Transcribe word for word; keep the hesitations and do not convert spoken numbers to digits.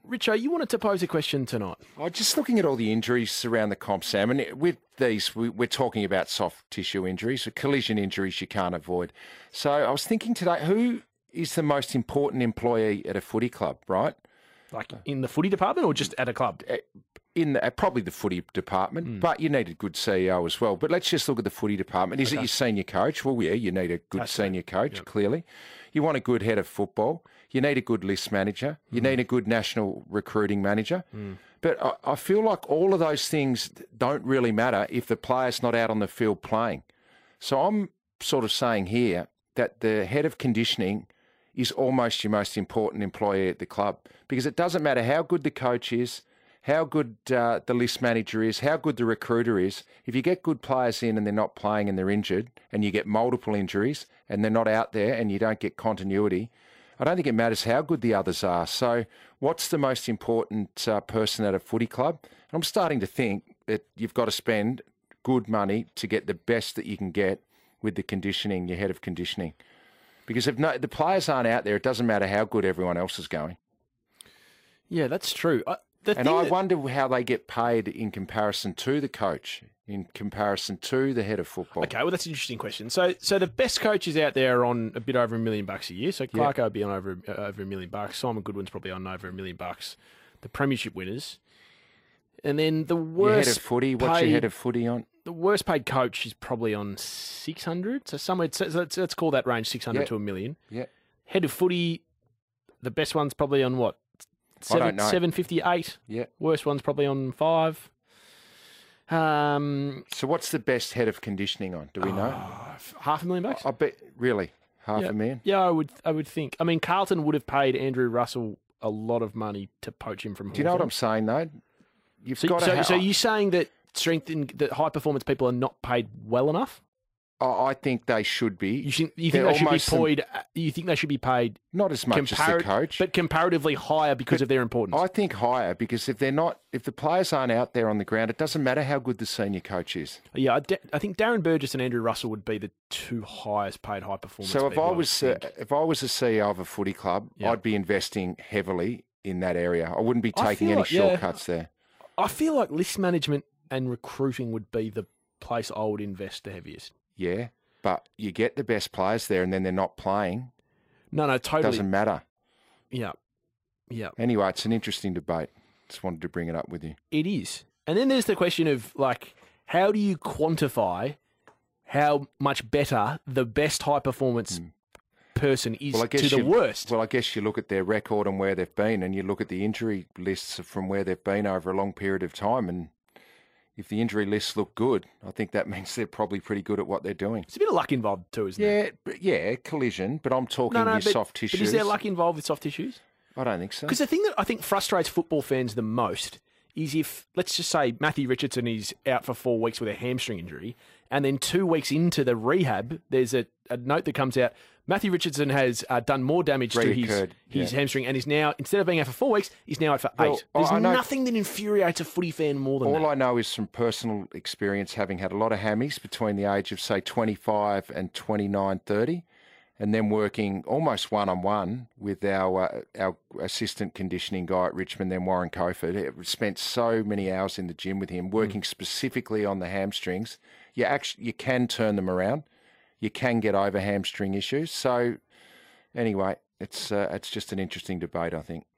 Richo, you wanted to pose a question tonight. Oh, just looking at all the injuries around the comp, Sam, and with these, we, we're talking about soft tissue injuries, collision injuries you can't avoid. So I was thinking today, who is the most important employee at a footy club, right? Like in the footy department or just at a club? In the, probably the footy department, mm. but you need a good C E O as well. But let's just look at the footy department. Is okay. it your senior coach? Well, yeah, you need a good That's senior it. coach, yep. clearly. You want a good head of football. You need a good list manager. You mm. need a good national recruiting manager. Mm. But I, I feel like all of those things don't really matter if the player's not out on the field playing. So I'm sort of saying here that the head of conditioning is almost your most important employee at the club, because it doesn't matter how good the coach is, how good uh, the list manager is, how good the recruiter is. If you get good players in and they're not playing and they're injured, and you get multiple injuries and they're not out there and you don't get continuity, I don't think it matters how good the others are. So what's the most important uh, person at a footy club? I'm starting to think that you've got to spend good money to get the best that you can get with the conditioning, your head of conditioning. Because if no, the players aren't out there, it doesn't matter how good everyone else is going. Yeah, that's true. I, the and I that... wonder how they get paid in comparison to the coach, in comparison to the head of football. Okay, well, that's an interesting question. So so the best coaches out there are on a bit over a million bucks a year. So Clarko will be on over, uh, over a million bucks. Simon Goodwin's probably on over a million bucks. The premiership winners. And then the worst your head of footy, what's paid, your head of footy on? The worst paid coach is probably on six hundred. So somewhere, so let's, let's call that range six hundred yep. to a million. Yeah. Head of footy, the best one's probably on what? Seven, I don't know. seven fifty-eight. Yeah. Worst one's probably on five. Um. So what's the best head of conditioning on? Do we know? Uh, half a million bucks. I bet really half yeah. a million. Yeah, I would. I would think. I mean, Carlton would have paid Andrew Russell a lot of money to poach him from. Do you know what I'm saying though? You've so, got so, to. So you're saying that strength and that high performance people are not paid well enough? Oh, I think they should be. You, should, you think they should be paid? You think they should be paid not as much as the coach, but comparatively higher because but of their importance. I think higher because if they're not, if the players aren't out there on the ground, it doesn't matter how good the senior coach is. Yeah, I, de- I think Darren Burgess and Andrew Russell would be the two highest paid high performance. So if people, I was I uh, if I was a C E O of a footy club, yeah. I'd be investing heavily in that area. I wouldn't be taking any like, shortcuts yeah, there. I feel like list management and recruiting would be the place I would invest the heaviest. Yeah. But you get the best players there and then they're not playing. No, no, totally. It doesn't matter. Yeah. Yeah. Anyway, it's an interesting debate. Just wanted to bring it up with you. It is. And then there's the question of, like, how do you quantify how much better the best high-performance mm. person is well, I guess to the you, worst? Well, I guess you look at their record and where they've been, and you look at the injury lists from where they've been over a long period of time, and if the injury lists look good, I think that means they're probably pretty good at what they're doing. There's a bit of luck involved too, isn't yeah, there? But yeah, collision, but I'm talking no, no, your but, soft tissues. But is there luck involved with soft tissues? I don't think so. Because the thing that I think frustrates football fans the most is if, let's just say, Matthew Richardson is out for four weeks with a hamstring injury, and then two weeks into the rehab, there's a, a note that comes out, Matthew Richardson has uh, done more damage to his, his yeah. hamstring and is now, instead of being out for four weeks, he's now out for well, eight. There's know, nothing that infuriates a footy fan more than all that. All I know is from personal experience, having had a lot of hammies between the age of, say, twenty-five and twenty-nine, thirty, and then working almost one-on-one with our uh, our assistant conditioning guy at Richmond, then Warren Cofer. Spent so many hours in the gym with him, working mm. specifically on the hamstrings. You actually you can turn them around. You can get over hamstring issues. So anyway, it's uh, it's just an interesting debate, I think.